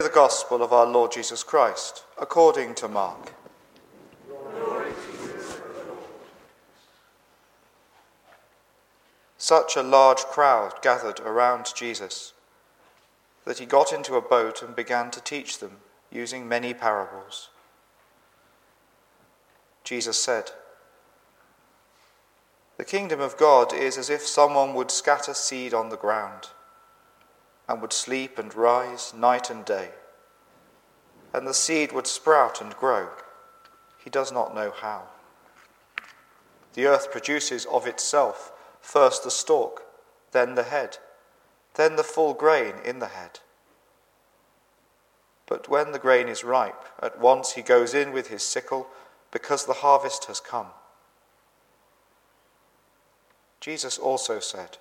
The Gospel of our Lord Jesus Christ, according to Mark. Glory to you, Lord. Such a large crowd gathered around Jesus that he got into a boat and began to teach them, using many parables. Jesus said, "The kingdom of God is as if someone would scatter seed on the ground, and would sleep and rise night and day, and the seed would sprout and grow. He does not know how. The earth produces of itself first the stalk, then the head, then the full grain in the head. But when the grain is ripe, at once he goes in with his sickle, because the harvest has come." Jesus also said,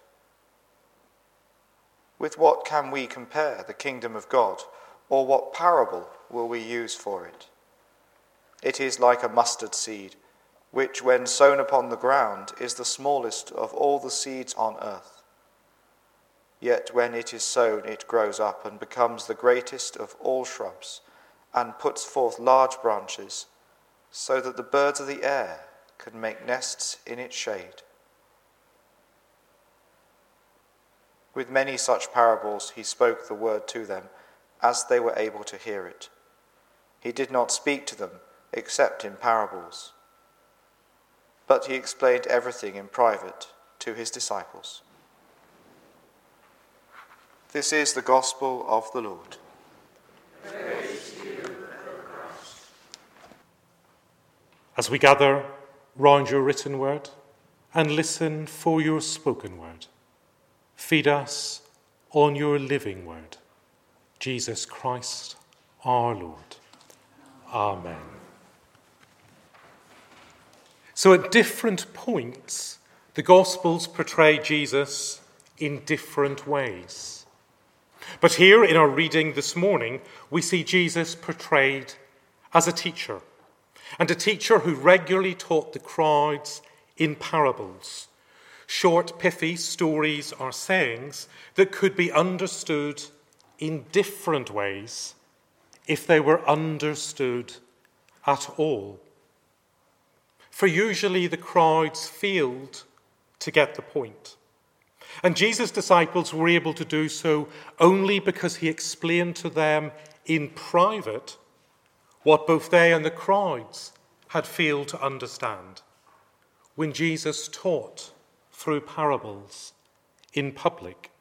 "With what can we compare the kingdom of God, or what parable will we use for it? It is like a mustard seed, which when sown upon the ground is the smallest of all the seeds on earth. Yet when it is sown, it grows up and becomes the greatest of all shrubs, and puts forth large branches, so that the birds of the air can make nests in its shade." With many such parables he spoke the word to them, as they were able to hear it. He did not speak to them except in parables. But he explained everything in private to his disciples. This is the gospel of the Lord. Praise to you, O Christ. As we gather round your written word and listen for your spoken word, feed us on your living word, Jesus Christ, our Lord. Amen. So at different points, the Gospels portray Jesus in different ways. But here in our reading this morning, we see Jesus portrayed as a teacher, and a teacher who regularly taught the crowds in parables, short, pithy stories or sayings that could be understood in different ways if they were understood at all. For usually the crowds failed to get the point. And Jesus' disciples were able to do so only because he explained to them in private what both they and the crowds had failed to understand when Jesus taught through parables in public.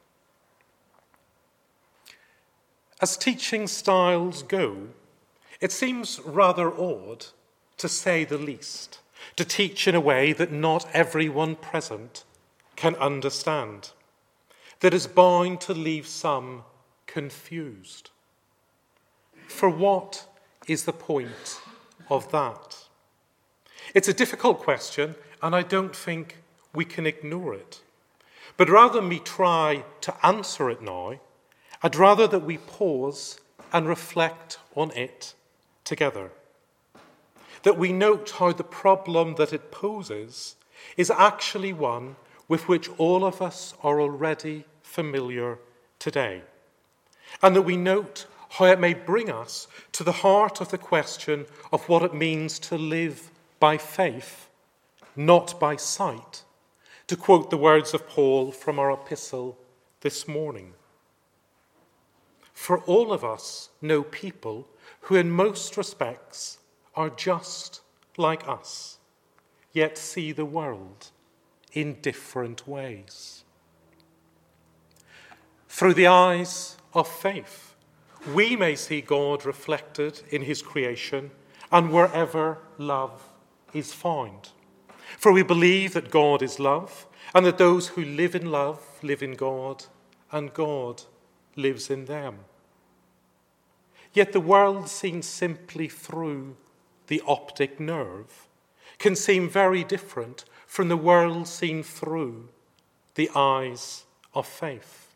As teaching styles go, it seems rather odd, to say the least, to teach in a way that not everyone present can understand, that is bound to leave some confused. For what is the point of that? It's a difficult question, and I don't think we can ignore it. But rather than me try to answer it now, I'd rather that we pause and reflect on it together. That we note how the problem that it poses is actually one with which all of us are already familiar today. And that we note how it may bring us to the heart of the question of what it means to live by faith, not by sight, to quote the words of Paul from our epistle this morning. For all of us know people who in most respects are just like us, yet see the world in different ways. Through the eyes of faith, we may see God reflected in his creation and wherever love is found. For we believe that God is love, and that those who live in love live in God, and God lives in them. Yet the world seen simply through the optic nerve can seem very different from the world seen through the eyes of faith.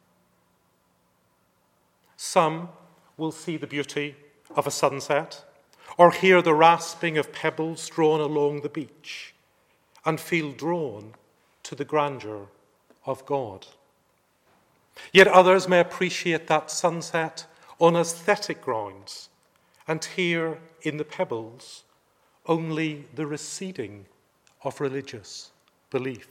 Some will see the beauty of a sunset or hear the rasping of pebbles drawn along the beach and feel drawn to the grandeur of God. Yet others may appreciate that sunset on aesthetic grounds, and here in the Pebbles, only the receding of religious belief.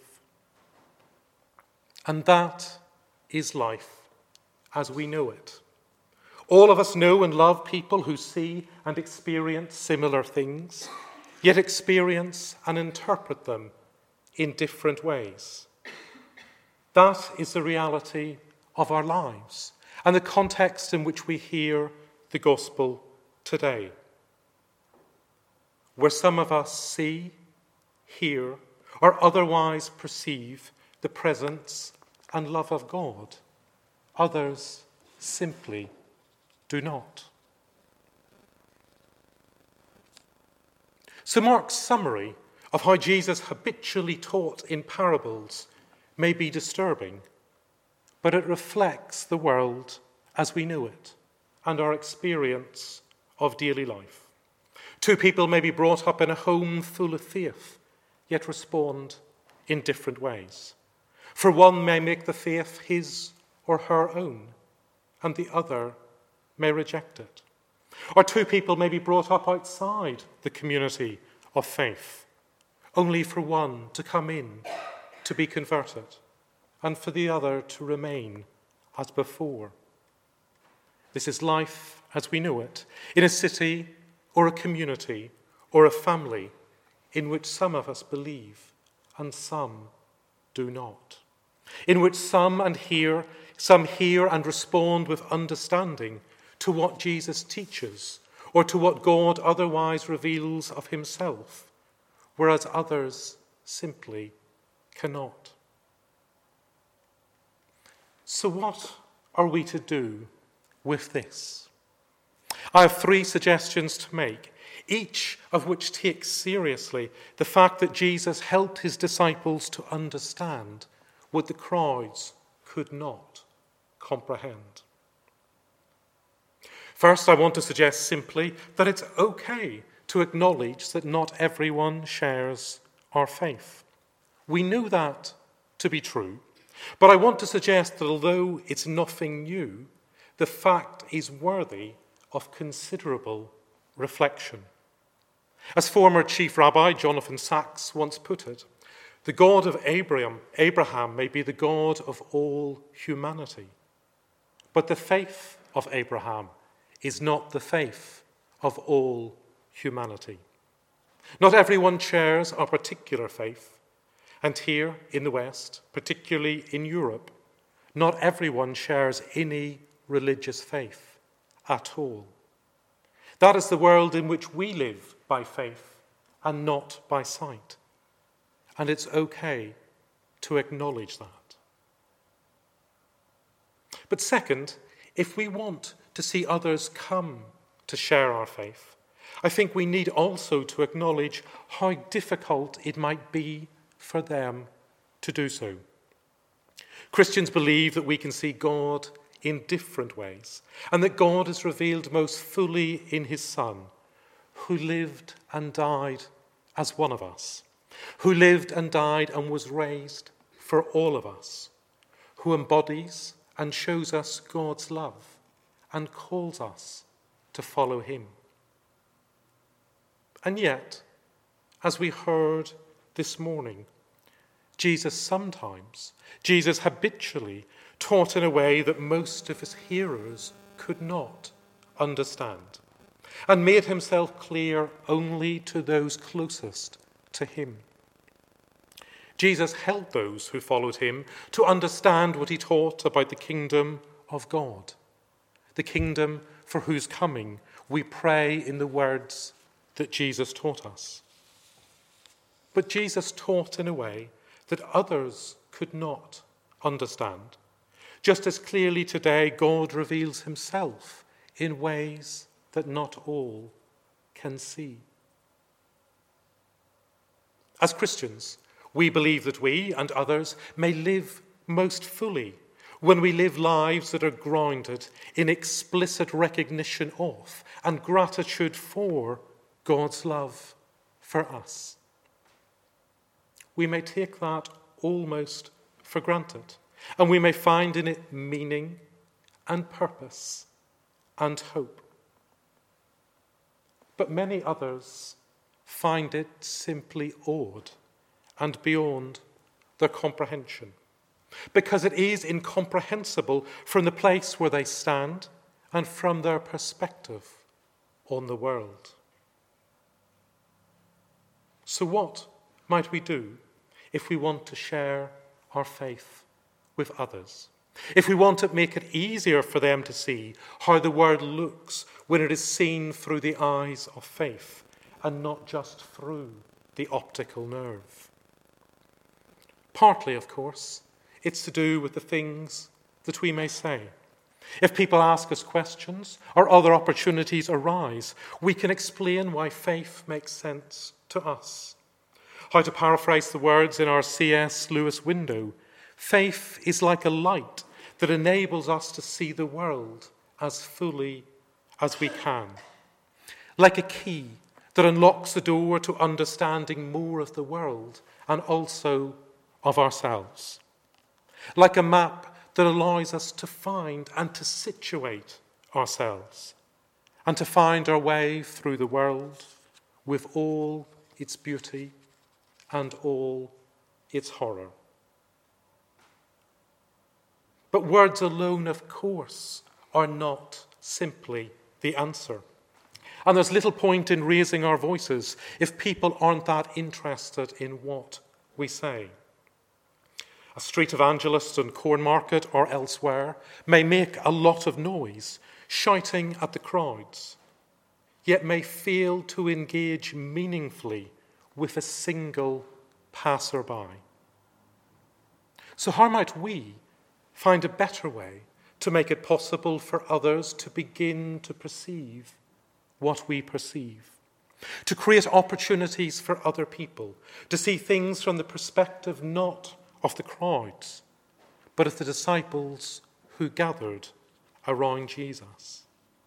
And that is life as we know it. All of us know and love people who see and experience similar things, yet experience and interpret them in different ways. That is the reality of our lives and the context in which we hear the gospel today, where some of us see, hear, or otherwise perceive the presence and love of God. Others simply do not. So Mark's summary of how Jesus habitually taught in parables may be disturbing, but it reflects the world as we know it and our experience of daily life. Two people may be brought up in a home full of faith, yet respond in different ways. For one may make the faith his or her own, and the other may reject it. Or two people may be brought up outside the community of faith, only for one to come in to be converted, and for the other to remain as before. This is life as we know it, in a city or a community or a family in which some of us believe and some do not, in which some hear and respond with understanding to what Jesus teaches or to what God otherwise reveals of himself, whereas others simply cannot. So what are we to do with this? I have 3 suggestions to make, each of which takes seriously the fact that Jesus helped his disciples to understand what the crowds could not comprehend. First, I want to suggest simply that it's okay to acknowledge that not everyone shares our faith. We know that to be true, but I want to suggest that although it's nothing new, the fact is worthy of considerable reflection. As former Chief Rabbi Jonathan Sacks once put it, the God of Abraham may be the God of all humanity, but the faith of Abraham is not the faith of all humanity. Not everyone shares our particular faith, and here in the West, particularly in Europe, not everyone shares any religious faith at all. That is the world in which we live by faith and not by sight. And it's okay to acknowledge that. But second, if we want to see others come to share our faith, I think we need also to acknowledge how difficult it might be for them to do so. Christians believe that we can see God in different ways, and that God is revealed most fully in his Son, who lived and died as one of us, who lived and died and was raised for all of us, who embodies and shows us God's love and calls us to follow him. And yet, as we heard this morning, Jesus habitually taught in a way that most of his hearers could not understand, and made himself clear only to those closest to him. Jesus helped those who followed him to understand what he taught about the kingdom of God, the kingdom for whose coming we pray in the words that Jesus taught us. But Jesus taught in a way that others could not understand. Just as clearly today, God reveals himself in ways that not all can see. As Christians, we believe that we and others may live most fully when we live lives that are grounded in explicit recognition of and gratitude for God's love for us. We may take that almost for granted, and we may find in it meaning and purpose and hope. But many others find it simply odd and beyond their comprehension, because it is incomprehensible from the place where they stand and from their perspective on the world. So what might we do if we want to share our faith with others? If we want to make it easier for them to see how the world looks when it is seen through the eyes of faith and not just through the optical nerve? Partly, of course, it's to do with the things that we may say. If people ask us questions or other opportunities arise, we can explain why faith makes sense to us. How to paraphrase the words in our C.S. Lewis window, faith is like a light that enables us to see the world as fully as we can. Like a key that unlocks the door to understanding more of the world and also of ourselves. Like a map that allows us to find and to situate ourselves and to find our way through the world with all its beauty and all its horror. But words alone, of course, are not simply the answer. And there's little point in raising our voices if people aren't that interested in what we say. A street evangelist in Cornmarket or elsewhere may make a lot of noise, shouting at the crowds, yet may fail to engage meaningfully with a single passerby. So how might we find a better way to make it possible for others to begin to perceive what we perceive, to create opportunities for other people, to see things from the perspective not of the crowds, but of the disciples who gathered around Jesus?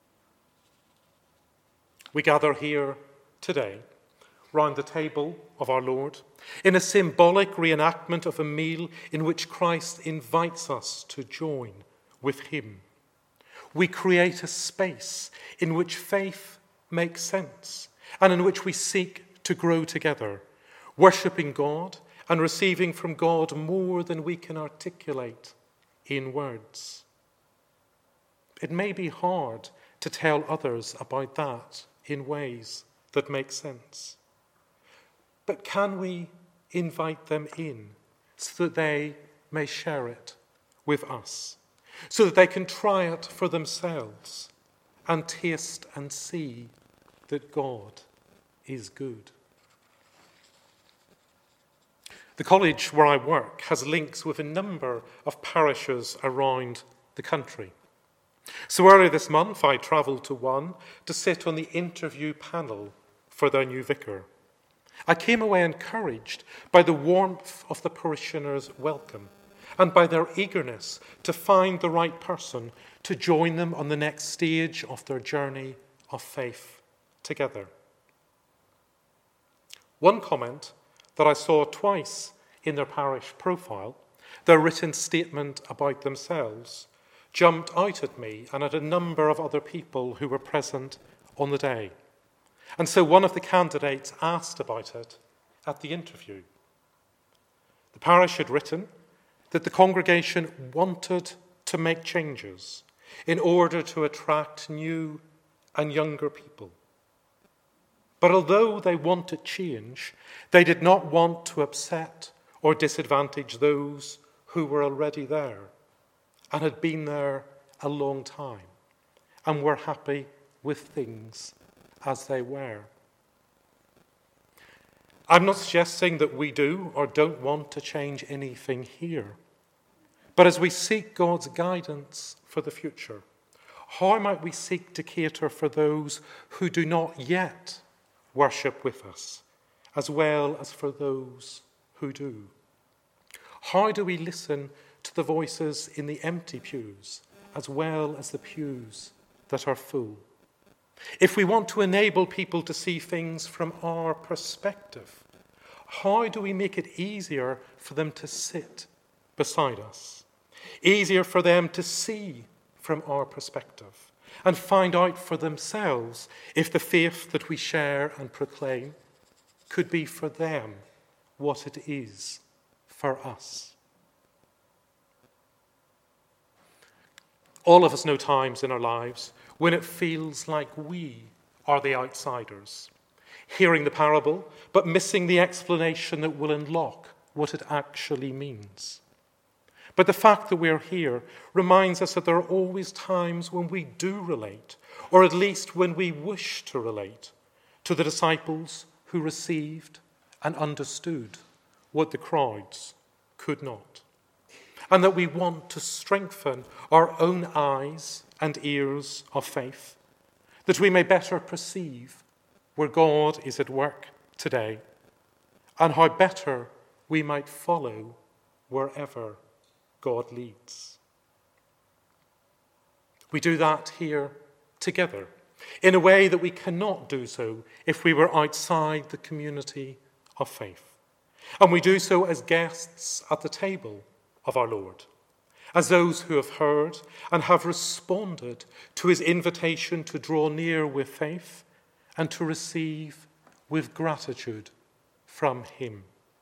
We gather here today, round the table of our Lord, in a symbolic reenactment of a meal in which Christ invites us to join with him. We create a space in which faith makes sense and in which we seek to grow together, worshipping God and receiving from God more than we can articulate in words. It may be hard to tell others about that in ways that make sense. But can we invite them in so that they may share it with us, so that they can try it for themselves and taste and see that God is good? The college where I work has links with a number of parishes around the country. So earlier this month, I travelled to one to sit on the interview panel for their new vicar. I came away encouraged by the warmth of the parishioners' welcome and by their eagerness to find the right person to join them on the next stage of their journey of faith together. One comment that I saw twice in their parish profile, their written statement about themselves, jumped out at me and at a number of other people who were present on the day. And so one of the candidates asked about it at the interview. The parish had written that the congregation wanted to make changes in order to attract new and younger people. But although they wanted change, they did not want to upset or disadvantage those who were already there and had been there a long time and were happy with things as they were. I'm not suggesting that we do or don't want to change anything here, but as we seek God's guidance for the future, how might we seek to cater for those who do not yet worship with us, as well as for those who do? How do we listen to the voices in the empty pews, as well as the pews that are full? If we want to enable people to see things from our perspective, how do we make it easier for them to sit beside us? Easier for them to see from our perspective, and find out for themselves if the faith that we share and proclaim could be for them what it is for us. All of us know times in our lives when it feels like we are the outsiders, hearing the parable but missing the explanation that will unlock what it actually means. But the fact that we're here reminds us that there are always times when we do relate, or at least when we wish to relate, to the disciples who received and understood what the crowds could not. And that we want to strengthen our own eyes and ears of faith, that we may better perceive where God is at work today, and how better we might follow wherever God leads. We do that here together in a way that we cannot do so if we were outside the community of faith. And we do so as guests at the table of our Lord, as those who have heard and have responded to his invitation to draw near with faith and to receive with gratitude from him.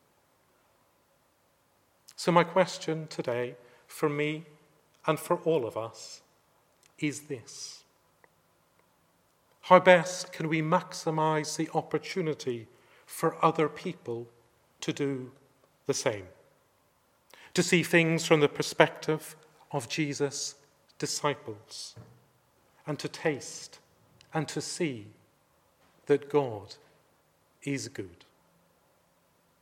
So my question today, for me and for all of us, is this: how best can we maximize the opportunity for other people to do the same? To see things from the perspective of Jesus' disciples, and to taste and to see that God is good.